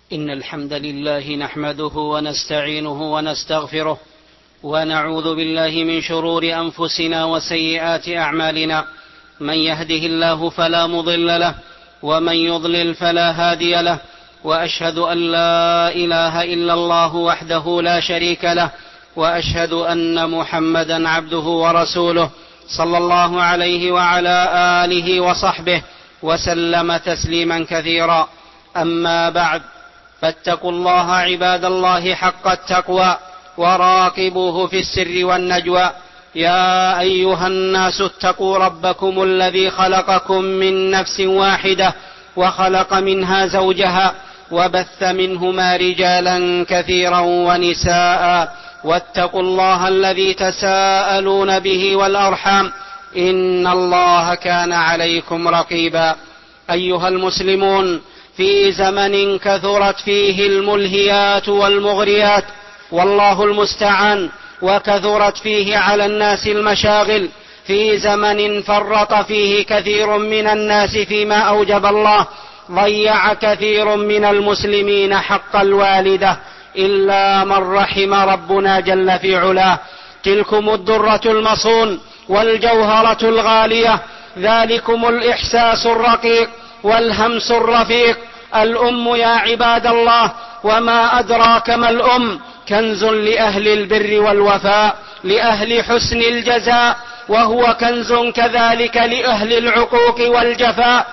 إن الحمد لله نحمده ونستعينه ونستغفره ونعوذ بالله من شرور أنفسنا وسيئات أعمالنا. من يهده الله فلا مضل له ومن يضلل فلا هادي له، وأشهد أن لا إله إلا الله وحده لا شريك له، وأشهد أن محمدا عبده ورسوله صلى الله عليه وعلى آله وصحبه وسلم تسليما كثيرا. أما بعد، فاتقوا الله عباد الله حق التقوى وراقبوه في السر والنجوى. يا أيها الناس اتقوا ربكم الذي خلقكم من نفس واحدة وخلق منها زوجها وبث منهما رجالا كثيرا ونساء، واتقوا الله الذي تساءلون به والأرحام إن الله كان عليكم رقيبا. أيها المسلمون، في زمن كثرت فيه الملهيات والمغريات والله المستعان، وكثرت فيه على الناس المشاغل، في زمن فرط فيه كثير من الناس فيما أوجب الله، ضيع كثير من المسلمين حق الوالدة إلا من رحم ربنا جل في علاه. تلكم الدرة المصون والجوهرة الغالية، ذلكم الإحساس الرقيق والهمس الرفيق، الأم يا عباد الله. وما أدراك ما الأم؟ كنز لأهل البر والوفاء، لأهل حسن الجزاء، وهو كنز كذلك لأهل العقوق والجفاء،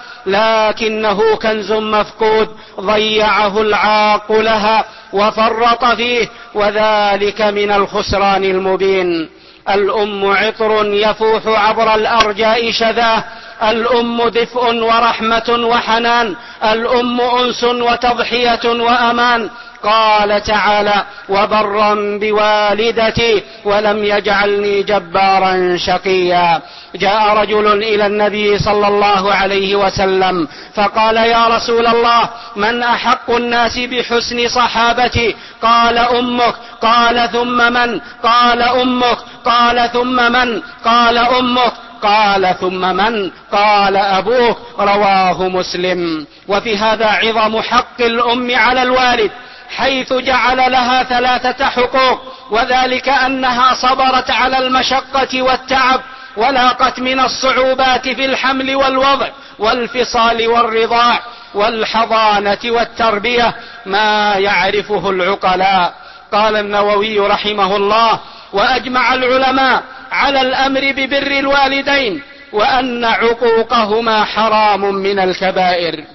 لكنه كنز مفقود ضيعه العاق لها وفرط فيه، وذلك من الخسران المبين. الأم عطر يفوح عبر الأرجاء شذاه، الأم دفء ورحمة وحنان، الأم أنس وتضحية وأمان. قال تعالى: وبرا بوالدتي ولم يجعلني جبارا شقيا. جاء رجل إلى النبي صلى الله عليه وسلم فقال: يا رسول الله، من أحق الناس بحسن صحابتي؟ قال: أمك. قال: ثم من؟ قال: أمك. قال: ثم من؟ قال: أمك. قال: ثم من؟ قال: أبوك. رواه مسلم. وفي هذا عظم حق الأم على الوالد، حيث جعل لها 3 حقوق، وذلك أنها صبرت على المشقة والتعب، ولاقت من الصعوبات في الحمل والوضع والفصال والرضاع والحضانة والتربية ما يعرفه العقلاء. قال النووي رحمه الله: وأجمع العلماء على الأمر ببر الوالدين، وأن عقوقهما حرام من الكبائر.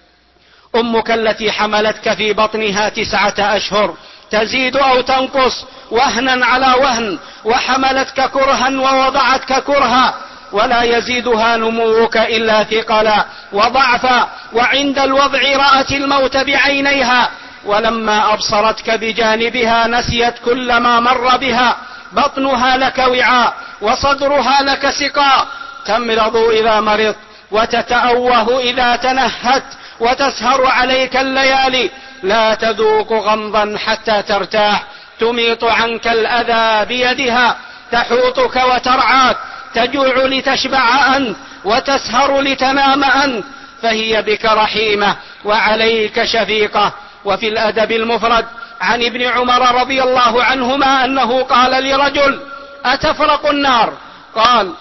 أمك التي حملتك في بطنها 9 أشهر تزيد أو تنقص وهنا على وهن، وحملتك كرها ووضعتك كرها، ولا يزيدها نموك إلا ثقلا وضعفا، وعند الوضع رأت الموت بعينيها، ولما أبصرتك بجانبها نسيت كل ما مر بها. بطنها لك وعاء وصدرها لك سقاء، تمرض إذا مرضت وتتأوه إذا تنهت، وتسهر عليك الليالي، لا تذوق غمضا حتى ترتاح، تميط عنك الأذى بيدها، تحوطك وترعاك، تجوع لتشبع أنت وتسهر لتنام أنت، فهي بك رحيمة وعليك شفيقة. وفي الأدب المفرد عن ابن عمر رضي الله عنهما أنه قال لرجل: أتفرق النار؟ قال: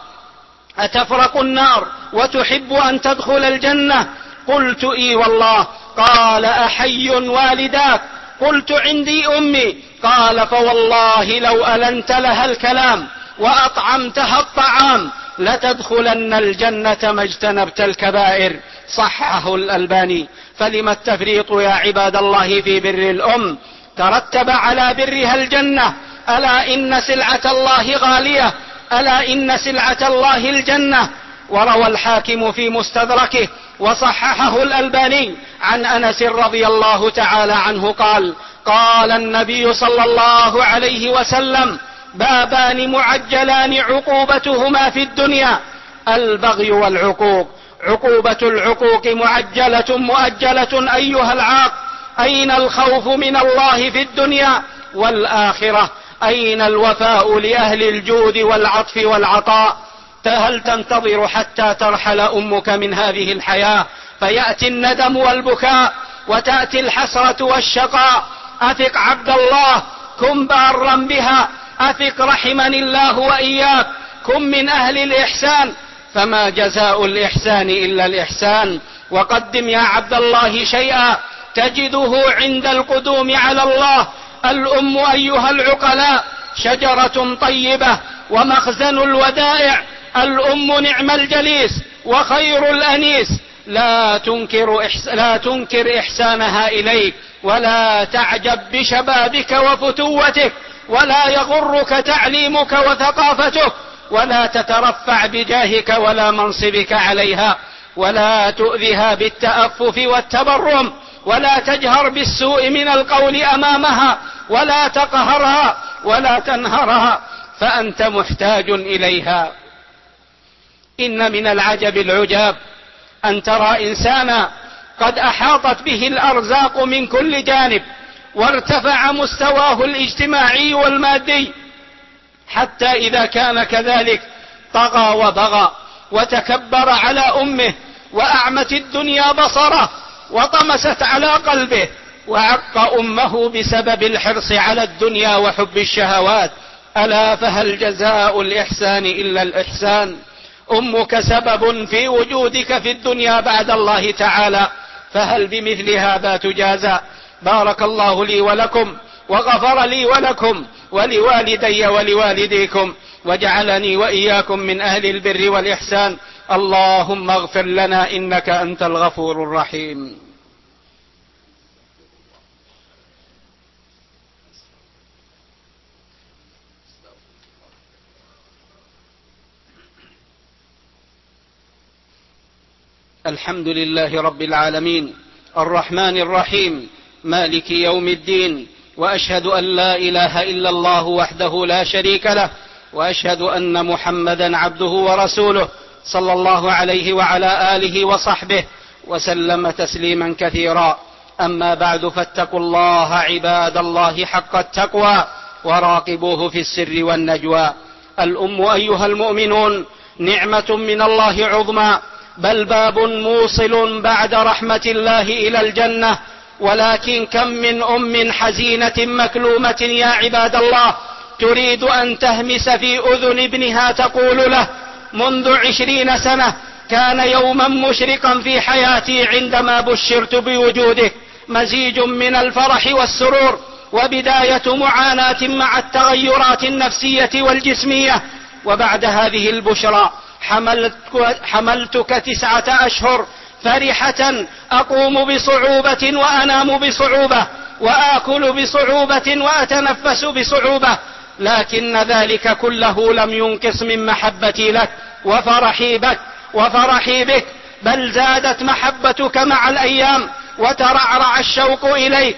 أتفرق النار وتحب أن تدخل الجنة؟ قلت: إي والله. قال: أحي والداك؟ قلت: عندي أمي. قال: فوالله لو ألنت لها الكلام وأطعمتها الطعام لتدخلن الجنة ما اجتنبت الكبائر. صححه الألباني. فلم التفريط يا عباد الله في بر الأم؟ ترتب على برها الجنة. ألا إن سلعة الله غالية، ألا إن سلعة الله الجنة. وروى الحاكم في مستدركه وصححه الألباني عن أنس رضي الله تعالى عنه قال: قال النبي صلى الله عليه وسلم: بابان معجلان عقوبتهما في الدنيا: البغي والعقوق. عقوبة العقوق معجلة مؤجلة أيها العاق. أين الخوف من الله في الدنيا والآخرة؟ أين الوفاء لأهل الجود والعطف والعطاء؟ هل تنتظر حتى ترحل أمك من هذه الحياة فيأتي الندم والبكاء وتأتي الحسرة والشقاء. أثق عبد الله، كن بارا بها، أثق رحمني الله وإياك، كن من أهل الإحسان، فما جزاء الإحسان إلا الإحسان. وقدم يا عبد الله شيئا تجده عند القدوم على الله. الأم أيها العقلاء شجرة طيبة ومخزن الودائع. الأم نعم الجليس وخير الأنيس. لا تنكر إحسانها إليك، ولا تعجب بشبابك وفتوتك، ولا يغرك تعليمك وثقافتك، ولا تترفع بجاهك ولا منصبك عليها، ولا تؤذها بالتأفف والتبرم، ولا تجهر بالسوء من القول أمامها، ولا تقهرها ولا تنهرها، فأنت محتاج إليها. إن من العجب العجاب أن ترى إنسانا قد أحاطت به الأرزاق من كل جانب، وارتفع مستواه الاجتماعي والمادي، حتى إذا كان كذلك طغى وبغى وتكبر على أمه، وأعمت الدنيا بصره، وطمست على قلبه، وعق أمه بسبب الحرص على الدنيا وحب الشهوات. ألا فهل جزاء الإحسان إلا الإحسان؟ أمك سبب في وجودك في الدنيا بعد الله تعالى، فهل بمثل هذا تجازى؟ بارك الله لي ولكم، وغفر لي ولكم، ولوالدي ولوالديكم، وجعلني وإياكم من أهل البر والإحسان. اللهم اغفر لنا إنك أنت الغفور الرحيم. الحمد لله رب العالمين الرحمن الرحيم مالك يوم الدين، وأشهد أن لا إله إلا الله وحده لا شريك له، وأشهد أن محمدا عبده ورسوله صلى الله عليه وعلى آله وصحبه وسلم تسليما كثيرا. أما بعد، فاتقوا الله عباد الله حق التقوى، وراقبوه في السر والنجوى. الأم أيها المؤمنون نعمة من الله عظمى، بل باب موصل بعد رحمة الله إلى الجنة. ولكن كم من أم حزينة مكلومة يا عباد الله تريد أن تهمس في أذن ابنها تقول له: منذ 20 سنة كان يوما مشرقا في حياتي عندما بشرت بوجودك، مزيج من الفرح والسرور، وبداية معاناة مع التغيرات النفسية والجسمية. وبعد هذه البشرى حملتك 9 أشهر فرحة، أقوم بصعوبة وأنام بصعوبة، وآكل بصعوبة وأتنفس بصعوبة، لكن ذلك كله لم ينقص من محبتي لك وفرحي بك، بل زادت محبتك مع الأيام، وترعرع الشوق إليك.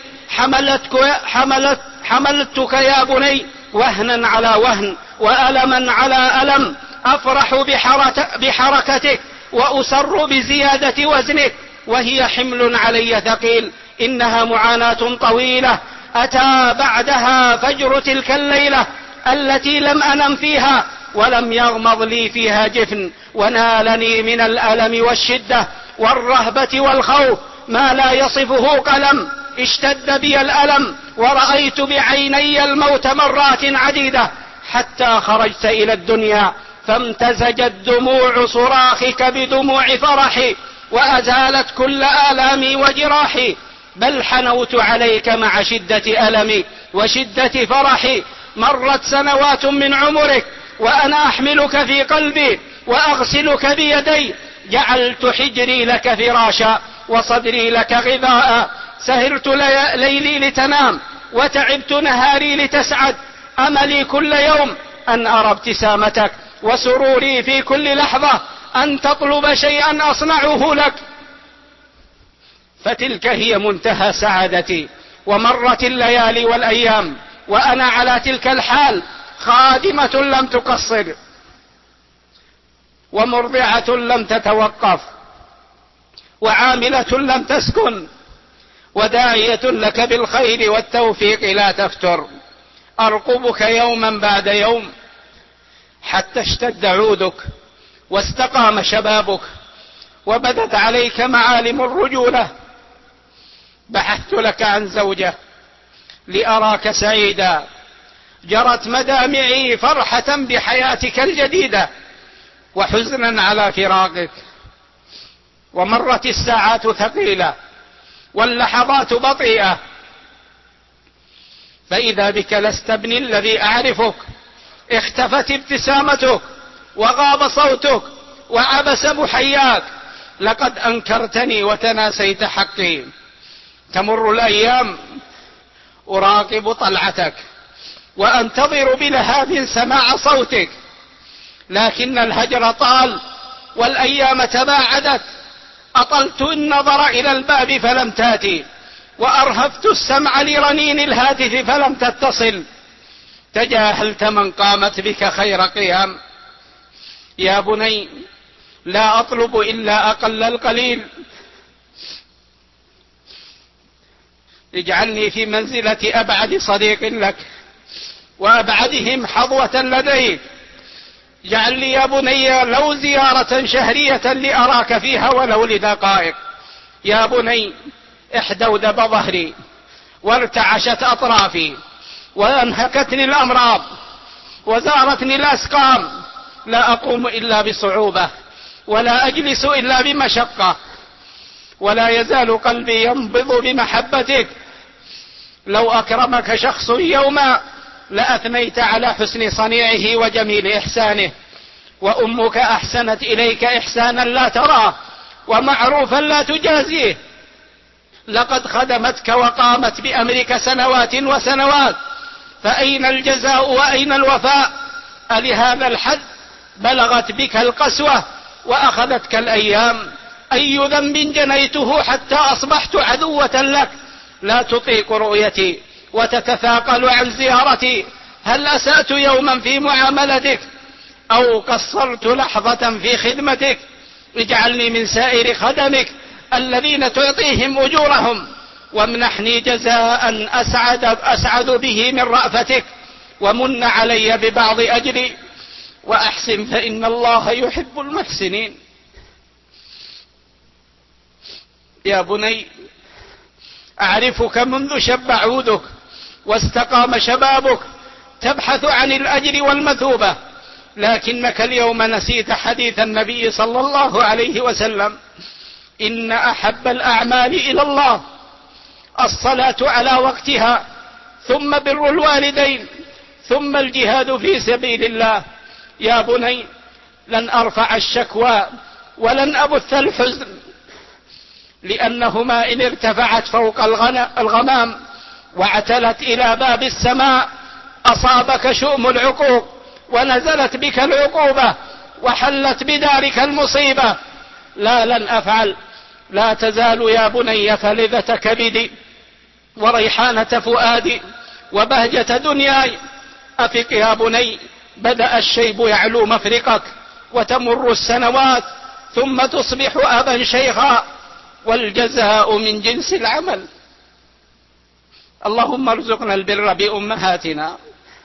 حملتك يا بني وهنا على وهن، وألما على ألم، أفرح بحركتك وأسر بزيادة وزنك، وهي حمل علي ثقيل. إنها معاناة طويلة أتى بعدها فجر تلك الليلة التي لم أنم فيها، ولم يغمض لي فيها جفن، ونالني من الألم والشدة والرهبة والخوف ما لا يصفه قلم. اشتد بي الألم، ورأيت بعيني الموت مرات عديدة، حتى خرجت إلى الدنيا فامتزجت دموع صراخك بدموع فرحي، وأزالت كل آلامي وجراحي، بل حنوت عليك مع شدة ألمي وشدة فرحي. مرت سنوات من عمرك وأنا أحملك في قلبي وأغسلك بيدي، جعلت حجري لك فراشا وصدري لك غذاء، سهرت ليلي لتنام وتعبت نهاري لتسعد. أملي كل يوم أن أرى ابتسامتك، وسروري في كل لحظة أن تطلب شيئا أصنعه لك، فتلك هي منتهى سعادتي. ومرت الليالي والأيام وأنا على تلك الحال، خادمة لم تقصر، ومرضعة لم تتوقف، وعاملة لم تسكن، وداعية لك بالخير والتوفيق لا تفتر. أرقبك يوما بعد يوم حتى اشتد عودك واستقام شبابك، وبدت عليك معالم الرجولة، بحثت لك عن زوجة لأراك سعيدا، جرت مدامعي فرحة بحياتك الجديدة وحزنا على فراقك، ومرت الساعات ثقيلة واللحظات بطيئة، فإذا بك لست ابني الذي أعرفك، اختفت ابتسامتك وغاب صوتك وعبس محياك، لقد أنكرتني وتناسيت حقي. تمر الأيام أراقب طلعتك وأنتظر بلهاب سماع صوتك، لكن الهجر طال والأيام تباعدت، أطلت النظر إلى الباب فلم تأتي، وأرهفت السمع لرنين الهاتف فلم تتصل. تجاهلت من قامت بك خير قيام. يا بني، لا أطلب إلا أقل القليل، اجعلني في منزلة أبعد صديق لك وأبعدهم حظوة لديك. اجعل لي يا بني لو زيارة شهرية لأراك فيها ولو لدقائق. يا بني، احدودب ظهري وارتعشت أطرافي وأنهكتني الأمراض وزارتني الأسقام، لا أقوم إلا بصعوبة ولا أجلس إلا بمشقة، ولا يزال قلبي ينبض بمحبتك. لو أكرمك شخص يوما لأثنيت على حسن صنيعه وجميل إحسانه، وأمك أحسنت إليك إحسانا لا تراه ومعروفا لا تجازيه. لقد خدمتك وقامت بأمرك سنوات وسنوات، فأين الجزاء وأين الوفاء؟ ألهذا الحد بلغت بك القسوة وأخذتك الأيام؟ أي ذنب جنيته حتى أصبحت عدوة لك، لا تطيق رؤيتي وتتثاقل عن زيارتي؟ هل أسأت يوما في معاملتك أو قصرت لحظة في خدمتك؟ اجعلني من سائر خدمك الذين تعطيهم أجورهم، وامنحني جزاء أسعد به من رأفتك، ومن علي ببعض أجري، وأحسن فإن الله يحب المحسنين. يا بني، أعرفك منذ شب عودك واستقام شبابك تبحث عن الأجر والمثوبة، لكنك اليوم نسيت حديث النبي صلى الله عليه وسلم: إن أحب الأعمال إلى الله الصلاة على وقتها، ثم بر الوالدين، ثم الجهاد في سبيل الله. يا بني، لن أرفع الشكوى ولن أبث الحزن، لأنهما إن ارتفعت فوق الغمام واعتلت إلى باب السماء أصابك شؤم العقوق، ونزلت بك العقوبة، وحلت بدارك المصيبة. لا، لن أفعل. لا تزال يا بني فلذة كبدي وريحانة فؤادي وبهجة دنياي. أفق يا بني، بدأ الشيب يعلو مفرقك، وتمر السنوات ثم تصبح أبا شيخا، والجزاء من جنس العمل. اللهم ارزقنا البر بأمهاتنا.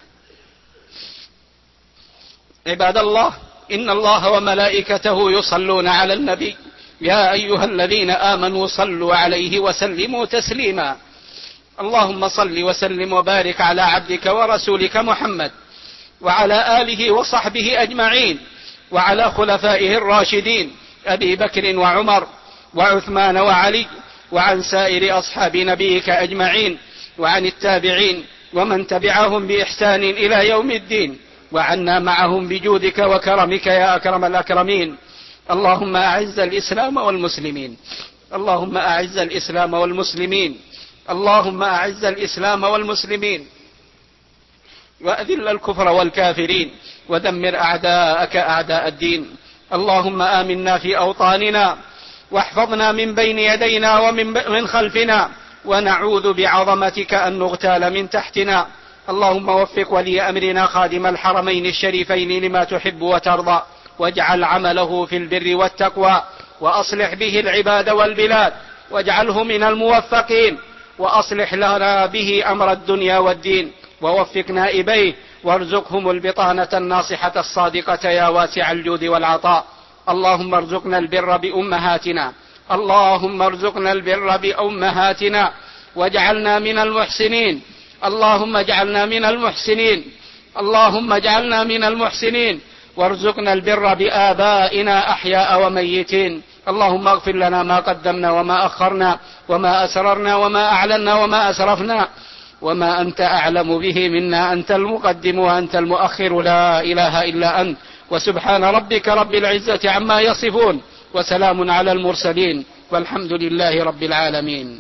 عباد الله، إن الله وملائكته يصلون على النبي، يا أيها الذين آمنوا صلوا عليه وسلموا تسليما. اللهم صل وسلم وبارك على عبدك ورسولك محمد وعلى آله وصحبه أجمعين، وعلى خلفائه الراشدين أبي بكر وعمر وعثمان وعلي، وعن سائر أصحاب نبيك أجمعين، وعن التابعين ومن تبعهم بإحسان إلى يوم الدين، وعنا معهم بجودك وكرمك يا أكرم الأكرمين. اللهم أعز الإسلام والمسلمين، اللهم أعز الإسلام والمسلمين، اللهم أعز الإسلام والمسلمين، وأذل الكفر والكافرين، ودمر أعداءك أعداء الدين. اللهم آمنا في أوطاننا، واحفظنا من بين يدينا ومن خلفنا، ونعوذ بعظمتك أن نغتال من تحتنا. اللهم وفق ولي أمرنا خادم الحرمين الشريفين لما تحب وترضى، واجعل عمله في البر والتقوى، وأصلح به العباد والبلاد، واجعله من الموفقين، وأصلح لنا به أمر الدنيا والدين، ووفق نائبيه، وارزقهم البطانة الناصحة الصادقة يا واسع الجود والعطاء. اللهم ارزقنا البر بأمهاتنا، اللهم ارزقنا البر بأمهاتنا واجعلنا من المحسنين. اللهم اجعلنا من المحسنين. اللهم اجعلنا من المحسنين وارزقنا البر بآبائنا أحياء وميتين. اللهم اغفر لنا ما قدمنا وما أخرنا وما أسررنا وما أعلنا وما أسرفنا وما أنت أعلم به منا. أنت المقدم وأنت المؤخر، لا إله إلا أنت. وسبحان ربك رب العزة عما يصفون وسلام على المرسلين والحمد لله رب العالمين.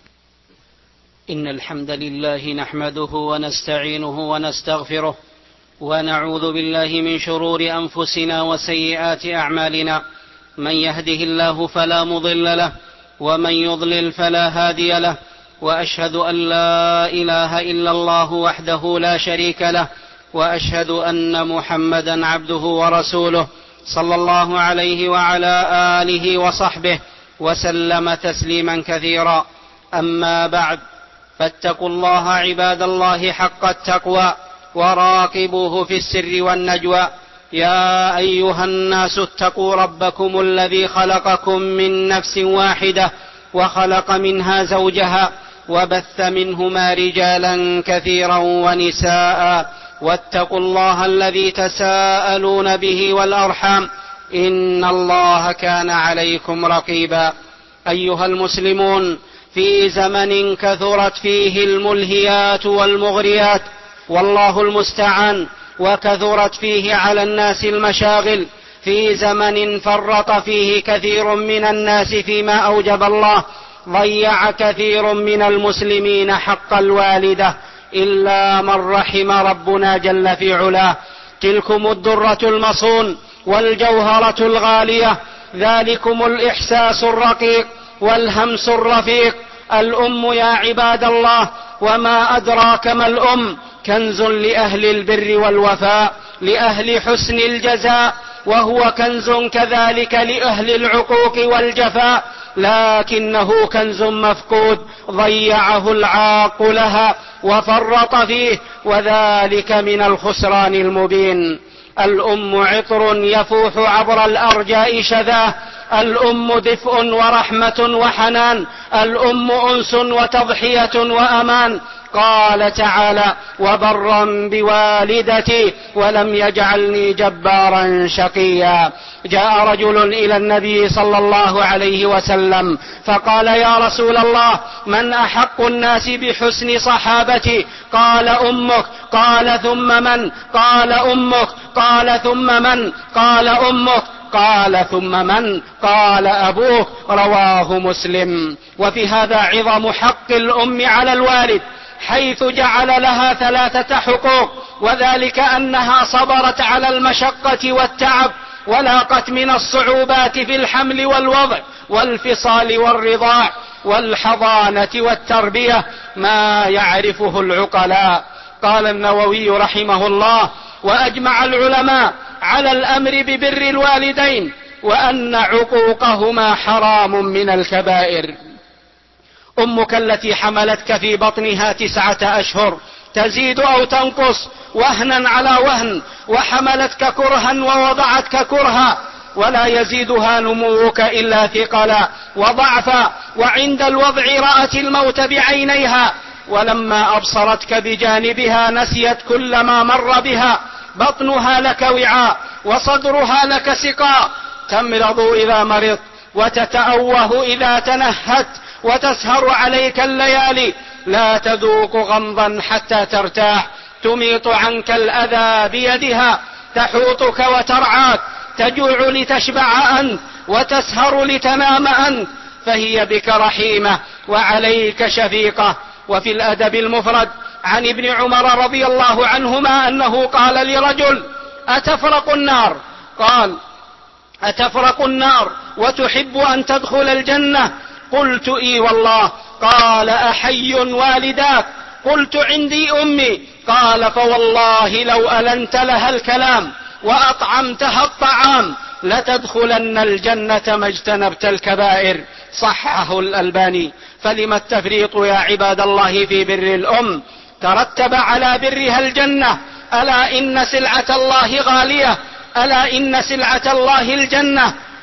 إن الحمد لله نحمده ونستعينه ونستغفره ونعوذ بالله من شرور أنفسنا وسيئات أعمالنا. من يهده الله فلا مضل له ومن يضلل فلا هادي له، وأشهد أن لا إله إلا الله وحده لا شريك له، وأشهد أن محمدا عبده ورسوله صلى الله عليه وعلى آله وصحبه وسلم تسليما كثيرا. أما بعد، فاتقوا الله عباد الله حق التقوى وراقبوه في السر والنجوى. يا أيها الناس اتقوا ربكم الذي خلقكم من نفس واحدة وخلق منها زوجها وبث منهما رجالا كثيرا ونساء، واتقوا الله الذي تساءلون به والأرحام إن الله كان عليكم رقيبا. أيها المسلمون، في زمن كثرت فيه الملهيات والمغريات والله المستعان، وكثرت فيه على الناس المشاغل، في زمن فرط فيه كثير من الناس فيما أوجب الله، ضيع كثير من المسلمين حق الوالدة إلا من رحم ربنا جل في علاه. تلكم الدرة المصون والجوهرة الغالية، ذلكم الإحساس الرقيق والهمس الرفيق. الأم يا عباد الله، وما أدراك ما الأم، كنز لأهل البر والوفاء، لأهل حسن الجزاء، وهو كنز كذلك لأهل العقوق والجفاء، لكنه كنز مفقود ضيعه العاق لها وفرط فيه، وذلك من الخسران المبين. الأم عطر يفوح عبر الأرجاء شذاه، الأم دفء ورحمة وحنان، الأم أنس وتضحية وأمان. قال تعالى: وبرا بوالدتي ولم يجعلني جبارا شقيا. جاء رجل إلى النبي صلى الله عليه وسلم فقال: يا رسول الله، من أحق الناس بحسن صحابتي؟ قال: أمك. قال: ثم من؟ قال: أمك. قال: ثم من؟ قال: أمك. قال: ثم من؟ قال: أبوك. رواه مسلم. وفي هذا عظم حق الأم على الوالد، حيث جعل لها 3 حقوق، وذلك أنها صبرت على المشقة والتعب، ولاقت من الصعوبات في الحمل والوضع والفصال والرضاع والحضانة والتربية ما يعرفه العقلاء. قال النووي رحمه الله: وأجمع العلماء على الأمر ببر الوالدين، وأن عقوقهما حرام من الكبائر. أمك التي حملتك في بطنها 9 أشهر تزيد أو تنقص وهنا على وهن، وحملتك كرها ووضعتك كرها، ولا يزيدها نموك إلا ثقلا وضعفا، وعند الوضع رأت الموت بعينيها، ولما أبصرتك بجانبها نسيت كل ما مر بها. بطنها لك وعاء وصدرها لك سقاء، تمرض إذا مرضت وتتأوه إذا تنهت، وتسهر عليك الليالي، لا تذوق غمضا حتى ترتاح، تميط عنك الأذى بيدها، تحوطك وترعاك، تجوع لتشبع أنت وتسهر لتنام أنت، فهي بك رحيمة وعليك شفيقة. وفي الأدب المفرد عن ابن عمر رضي الله عنهما أنه قال لرجل: أتفرق النار؟ قال: أتفرق النار وتحب أن تدخل الجنة؟ قلت: إي والله. قال: أحي والداك؟ قلت: عندي أمي. قال: فوالله لو ألنت لها الكلام وأطعمتها الطعام لتدخلن الجنة ما اجتنبت الكبائر. صححه الألباني. فلم التفريط يا عباد الله في بر الأم؟ ترتب على برها الجنة. ألا إن سلعة الله غالية، ألا إن سلعة الله الجنة،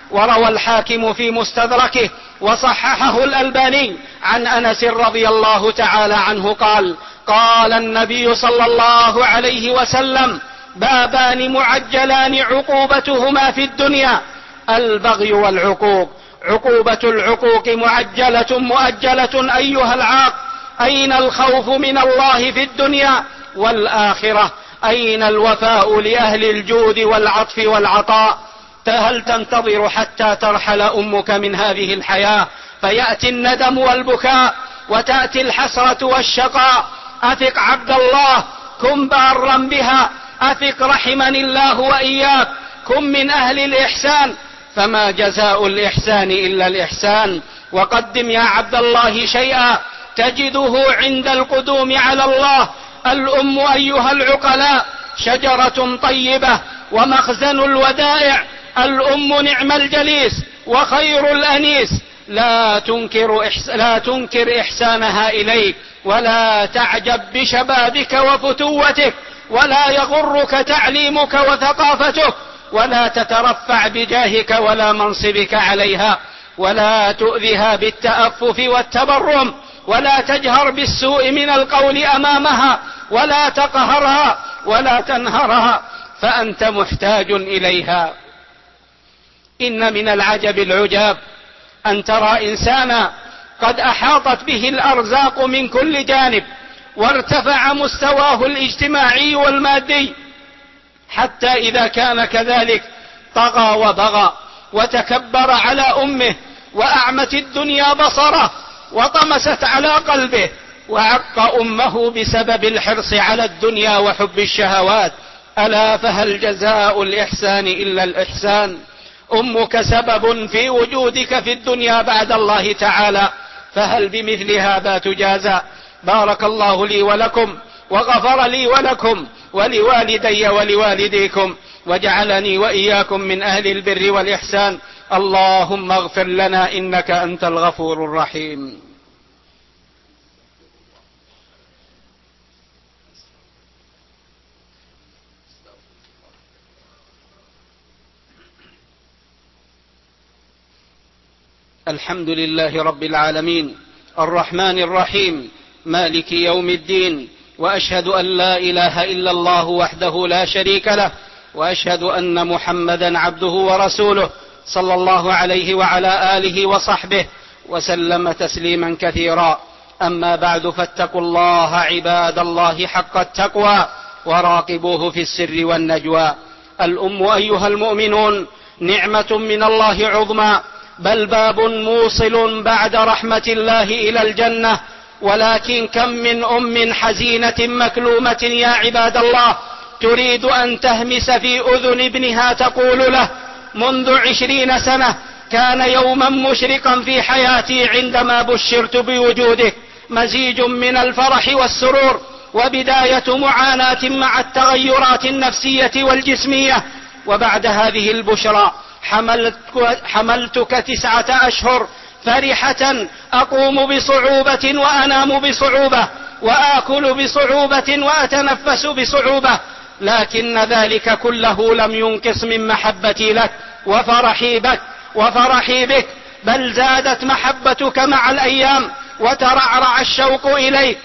وروى الحاكم في مستدركه وصححه الألباني عن أنس رضي الله تعالى عنه قال: قال النبي صلى الله عليه وسلم: بابان معجلان عقوبتهما في الدنيا البغي والعقوق. عقوبة العقوق معجلة مؤجلة أيها العاق. أين الخوف من الله في الدنيا والآخرة؟ أين الوفاء لأهل الجود والعطف والعطاء؟ هل تنتظر حتى ترحل أمك من هذه الحياة فيأتي الندم والبكاء وتأتي الحسرة والشقاء؟ أثق عبد الله، كن بارا بها، أثق رحمني الله وإياك، كن من أهل الإحسان، فما جزاء الإحسان إلا الإحسان. وقدم يا عبد الله شيئا تجده عند القدوم على الله. الأم أيها العقلاء شجرة طيبة ومخزن الودائع. الأم نعم الجليس وخير الأنيس. لا تنكر إحسانها إليك، ولا تعجب بشبابك وفتوتك، ولا يغرك تعليمك وثقافتك، ولا تترفع بجاهك ولا منصبك عليها، ولا تؤذها بالتأفف والتبرم، ولا تجهر بالسوء من القول أمامها، ولا تقهرها ولا تنهرها، فأنت محتاج إليها. إن من العجب العجاب أن ترى إنسانا قد أحاطت به الأرزاق من كل جانب، وارتفع مستواه الاجتماعي والمادي، حتى إذا كان كذلك طغى وبغى وتكبر على أمه، وأعمت الدنيا بصره وطمست على قلبه، وعق أمه بسبب الحرص على الدنيا وحب الشهوات. ألا فهل جزاء الإحسان إلا الإحسان؟ أمك سبب في وجودك في الدنيا بعد الله تعالى، فهل بمثل هذا تجازى؟ بارك الله لي ولكم، وغفر لي ولكم ولوالدي ولوالديكم، وجعلني وإياكم من أهل البر والإحسان. اللهم اغفر لنا إنك أنت الغفور الرحيم. الحمد لله رب العالمين الرحمن الرحيم مالك يوم الدين، وأشهد أن لا إله إلا الله وحده لا شريك له، وأشهد أن محمدا عبده ورسوله صلى الله عليه وعلى آله وصحبه وسلم تسليما كثيرا. أما بعد، فاتقوا الله عباد الله حق التقوى، وراقبوه في السر والنجوى. الأم أيها المؤمنون نعمة من الله عظمى، بل باب موصل بعد رحمة الله إلى الجنة. ولكن كم من أم حزينة مكلومة يا عباد الله تريد أن تهمس في أذن ابنها تقول له: منذ 20 سنة كان يوما مشرقا في حياتي عندما بشرت بوجودك، مزيج من الفرح والسرور، وبداية معاناة مع التغيرات النفسية والجسمية. وبعد هذه البشرى حملتك 9 أشهر فرحة، أقوم بصعوبة وأنام بصعوبة، وآكل بصعوبة وأتنفس بصعوبة، لكن ذلك كله لم ينقص من محبتي لك وفرحي بك، بل زادت محبتك مع الأيام، وترعرع الشوق إليك.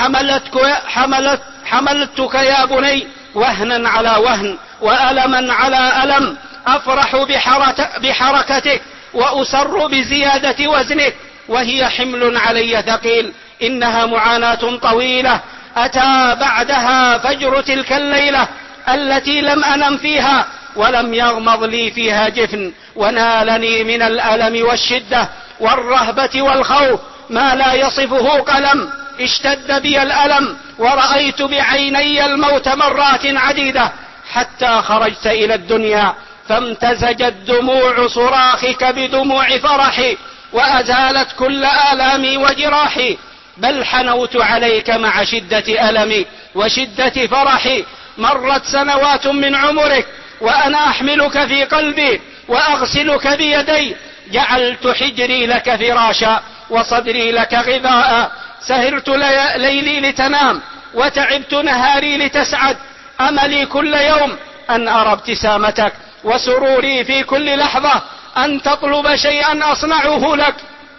حملتك يا بني وهنا على وهن وألما على ألم، أفرح بحركتك وأسر بزيادة وزنك، وهي حمل علي ثقيل. إنها معاناة طويلة أتى بعدها فجر تلك الليلة التي لم أنم فيها ولم يغمض لي فيها جفن، ونالني من الألم والشدة والرهبة والخوف ما لا يصفه قلم. اشتد بي الألم ورأيت بعيني الموت مرات عديدة، حتى خرجت إلى الدنيا فامتزجت دموع صراخك بدموع فرحي، وأزالت كل آلامي وجراحي، بل حنوت عليك مع شدة ألمي وشدة فرحي. مرت سنوات من عمرك وأنا أحملك في قلبي وأغسلك بيدي، جعلت حجري لك فراشا وصدري لك غذاء، سهرت ليلي لتنام وتعبت نهاري لتسعد. أملي كل يوم أن أرى ابتسامتك، وسروري في كل لحظة أن تطلب شيئا أصنعه لك،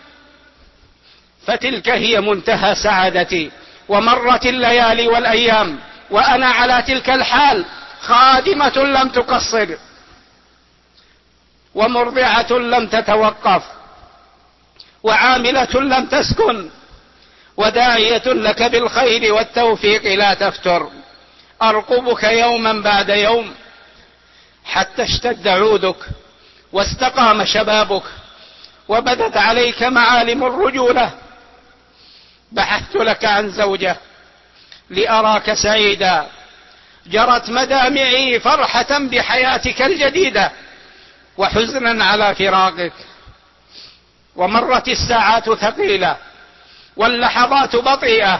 فتلك هي منتهى سعادتي. ومرت الليالي والأيام وأنا على تلك الحال، خادمة لم تقصر، ومرضعة لم تتوقف، وعاملة لم تسكن، وداعية لك بالخير والتوفيق لا تفتر. أرقبك يوما بعد يوم حتى اشتد عودك واستقام شبابك وبدت عليك معالم الرجولة. بحثت لك عن زوجة لأراك سعيدا، جرت مدامعي فرحة بحياتك الجديدة وحزنا على فراقك. ومرت الساعات ثقيلة واللحظات بطيئة،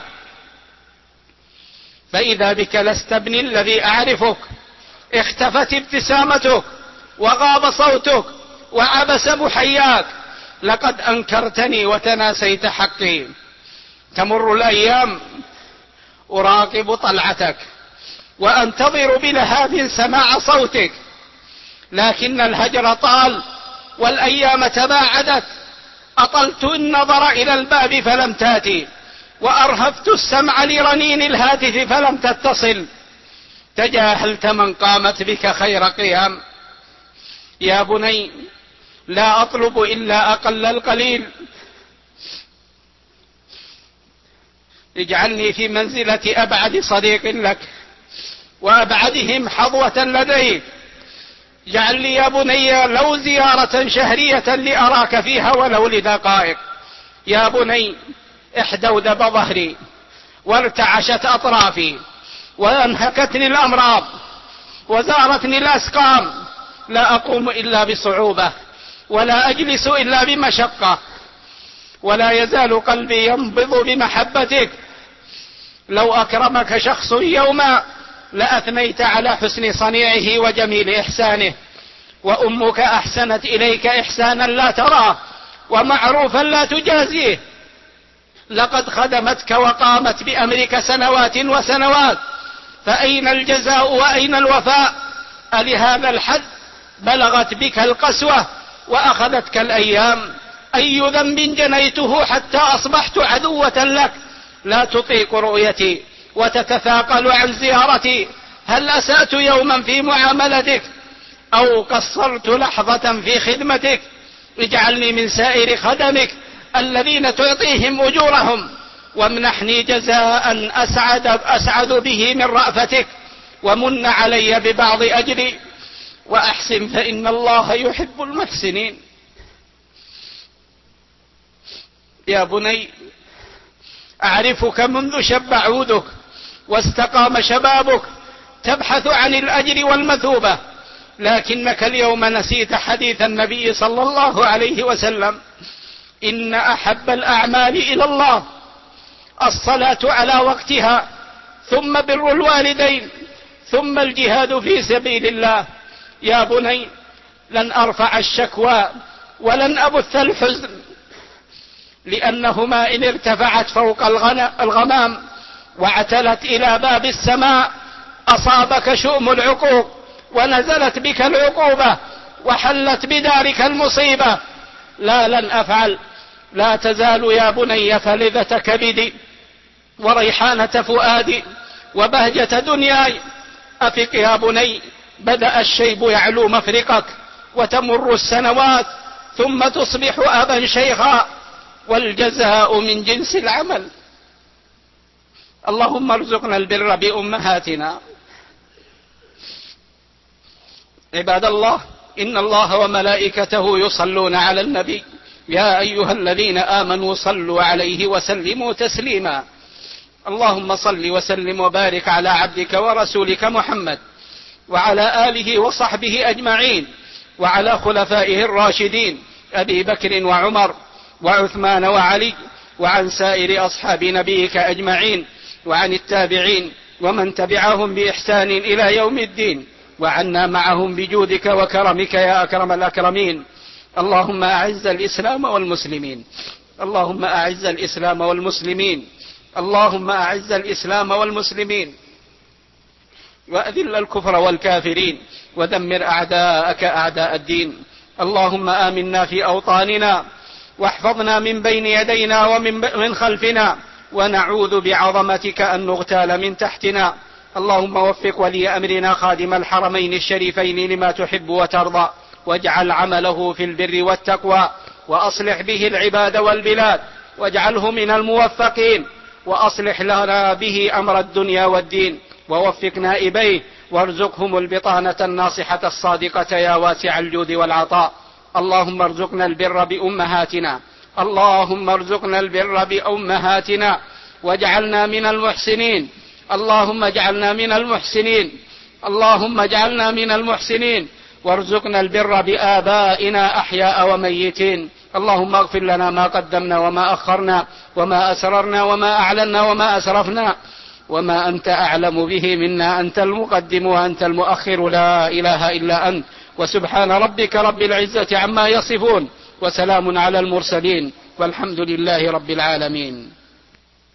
فإذا بك لست ابني الذي أعرفك. اختفت ابتسامتك وغاب صوتك وعبس محياك. لقد أنكرتني وتناسيت حقي. تمر الأيام أراقب طلعتك وأنتظر بلهاب سماع صوتك، لكن الهجر طال والأيام تباعدت. أطلت النظر إلى الباب فلم تأتي، وأرهفت السمع لرنين الهاتف فلم تتصل. تجاهلت من قامت بك خير قيام. يا بني، لا أطلب إلا أقل القليل. اجعلني في منزلة أبعد صديق لك وأبعدهم حظوة لديك. اجعل لي يا بني لو زيارة شهرية لأراك فيها ولو لدقائق. يا بني، احدودب ظهري وارتعشت أطرافي وأنهكتني الأمراض وزارتني الأسقام. لا أقوم إلا بصعوبة ولا أجلس إلا بمشقة، ولا يزال قلبي ينبض بمحبتك. لو أكرمك شخص يوما لأثنيت على حسن صنيعه وجميل إحسانه. وأمك أحسنت إليك إحسانا لا تراه ومعروفا لا تجازيه. لقد خدمتك وقامت بأمرك سنوات وسنوات، فأين الجزاء وأين الوفاء؟ ألهذا الحد بلغت بك القسوة وأخذتك الأيام؟ أي ذنب جنيته حتى أصبحت عدوة لك؟ لا تطيق رؤيتي وتتثاقل عن زيارتي. هل أسأت يوما في معاملتك أو قصرت لحظة في خدمتك؟ اجعلني من سائر خدمك الذين تعطيهم أجورهم، وامنحني جزاء أسعد به من رأفتك، ومن علي ببعض أجري، وأحسن فإن الله يحب المحسنين. يا بني، أعرفك منذ شب عودك واستقام شبابك تبحث عن الأجر والمثوبة، لكنك اليوم نسيت حديث النبي صلى الله عليه وسلم: إن أحب الأعمال إلى الله الصلاة على وقتها، ثم بر الوالدين، ثم الجهاد في سبيل الله. يا بني، لن أرفع الشكوى ولن أبث الحزن، لأنهما إن ارتفعت فوق الغمام واعتلت إلى باب السماء أصابك شؤم العقوق، ونزلت بك العقوبة، وحلت بدارك المصيبة. لا، لن أفعل. لا تزال يا بني فلذة كبدي وريحانة فؤادي وبهجة دنياي. أفق يا بني، بدأ الشيب يعلو مفرقك، وتمر السنوات ثم تصبح أبا شيخا، والجزاء من جنس العمل. اللهم ارزقنا البر بأمهاتنا. عباد الله، إن الله وملائكته يصلون على النبي، يا أيها الذين آمنوا صلوا عليه وسلموا تسليما. اللهم صل وسلم وبارك على عبدك ورسولك محمد وعلى آله وصحبه أجمعين، وعلى خلفائه الراشدين أبي بكر وعمر وعثمان وعلي، وعن سائر أصحاب نبيك أجمعين، وعن التابعين ومن تبعهم بإحسان إلى يوم الدين، وعنا معهم بجودك وكرمك يا أكرم الأكرمين. اللهم أعز الإسلام والمسلمين، اللهم أعز الإسلام والمسلمين، اللهم أعز الإسلام والمسلمين، وأذل الكفر والكافرين، ودمر أعداءك أعداء الدين. اللهم آمنا في أوطاننا واحفظنا من بين يدينا ومن خلفنا، ونعوذ بعظمتك أن نغتال من تحتنا. اللهم وفق ولي أمرنا خادم الحرمين الشريفين لما تحب وترضى، واجعل عمله في البر والتقوى، وأصلح به العباد والبلاد، واجعله من الموفقين، وأصلح لنا به أمر الدنيا والدين، ووفق نائبيه وارزقهم البطانة الناصحة الصادقة يا واسع الجود والعطاء. اللهم ارزقنا البر بأمهاتنا، اللهم ارزقنا البر بأمهاتنا واجعلنا من المحسنين، اللهم اجعلنا من المحسنين، اللهم اجعلنا من المحسنين، وارزقنا البر بآبائنا أحياء وميتين. اللهم اغفر لنا ما قدمنا وما أخرنا وما أسررنا وما أعلنا وما أسرفنا وما أنت أعلم به منا، أنت المقدم وأنت المؤخر، لا إله إلا أنت. وسبحان ربك رب العزة عما يصفون، وسلام على المرسلين، والحمد لله رب العالمين.